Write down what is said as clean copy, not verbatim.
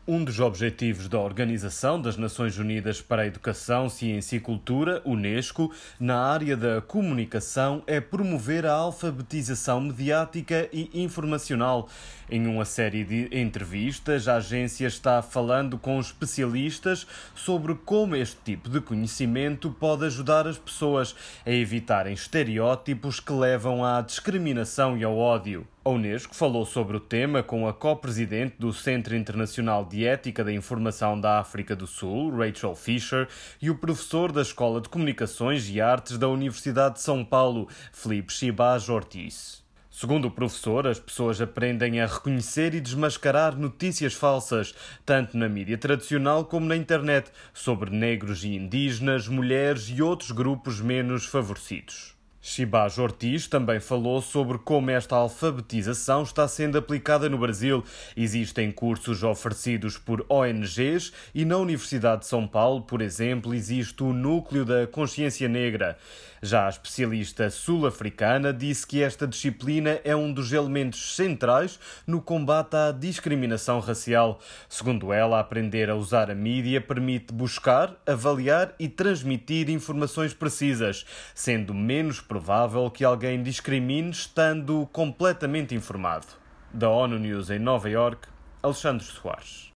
Um dos objetivos da Organização das Nações Unidas para a Educação, Ciência e Cultura, Unesco, na área da comunicação é promover a alfabetização mediática e informacional. Em uma série de entrevistas, a agência está falando com especialistas sobre como este tipo de conhecimento pode ajudar as pessoas a evitarem estereótipos que levam à discriminação e ao ódio. A Unesco falou sobre o tema com a co-presidente do Centro Internacional de Ética da Informação da África do Sul, Rachel Fisher, e o professor da Escola de Comunicações e Artes da Universidade de São Paulo, Filipe Chibaz Ortiz. Segundo o professor, as pessoas aprendem a reconhecer e desmascarar notícias falsas, tanto na mídia tradicional como na internet, sobre negros e indígenas, mulheres e outros grupos menos favorecidos. Chibaz Ortiz também falou sobre como esta alfabetização está sendo aplicada no Brasil. Existem cursos oferecidos por ONGs e na Universidade de São Paulo, por exemplo, existe o Núcleo da Consciência Negra. Já a especialista sul-africana disse que esta disciplina é um dos elementos centrais no combate à discriminação racial. Segundo ela, aprender a usar a mídia permite buscar, avaliar e transmitir informações precisas, sendo menos provável que alguém discrimine estando completamente informado. Da ONU News em Nova Iorque, Alexandre Soares.